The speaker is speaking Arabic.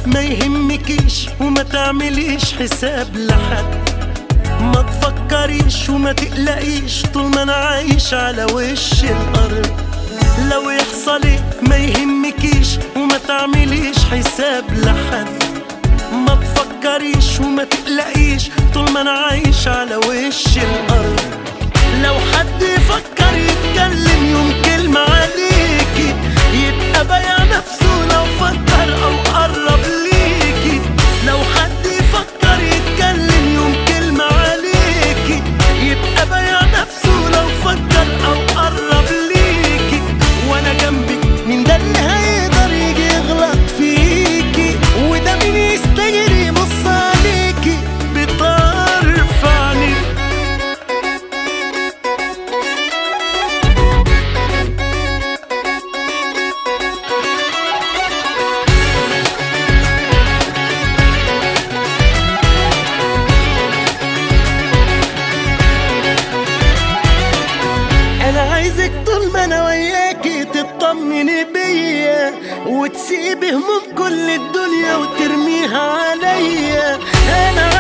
ما يهمكيش وما تعمليش حساب لحد، ما تفكريش وما تقلقيش طول ما انا عايش على وش الارض. لو يحصل ايه ما يهمكيش وما تعمليش حساب لحد، ما تفكريش وما تقلقيش طول ما انا عايش على وش الارض. لو حد يفكر يتكلم يوم كلمة عليكي يبقى بايع نفسه لو فكر او قرب ليكي. لو حد يفكر يتكلم يوم كلمة عليكي يبقى بايع نفسه لو فكر او قرب ليكي. وانا جنبك مين ده اللي هيقدر يجي يغلط فيكي، وده مين يستجري يبص عليكي بطرف عينيك. انا عايزك طول ما انا وياكي تطمني بيا وتسيبي هموم كل الدنيا وترميها عليا. انا